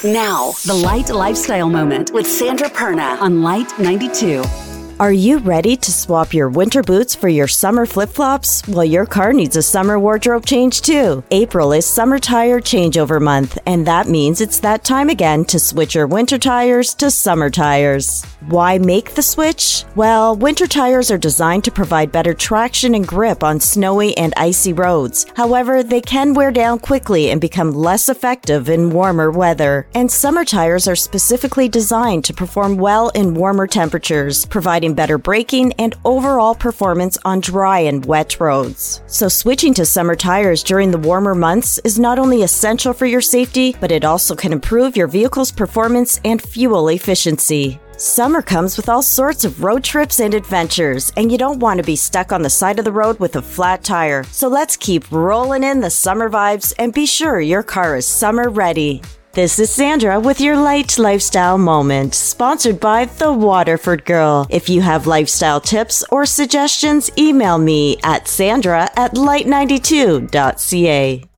Now, the Light Lifestyle Moment with Sandra Perna on Light 92. Are you ready to swap your winter boots for your summer flip-flops? Well, your car needs a summer wardrobe change too. April is Summer Tire Changeover Month, and that means it's that time again to switch your winter tires to summer tires. Why make the switch? Well, winter tires are designed to provide better traction and grip on snowy and icy roads. However, they can wear down quickly and become less effective in warmer weather. And summer tires are specifically designed to perform well in warmer temperatures, providing better braking and overall performance on dry and wet roads. So switching to summer tires during the warmer months is not only essential for your safety, but it also can improve your vehicle's performance and fuel efficiency. Summer comes with all sorts of road trips and adventures, and you don't want to be stuck on the side of the road with a flat tire. So let's keep rolling in the summer vibes and be sure your car is summer ready. This is Sandra with your Light Lifestyle Moment, sponsored by The Waterford Girl. If you have lifestyle tips or suggestions, email me at sandra@light92.ca.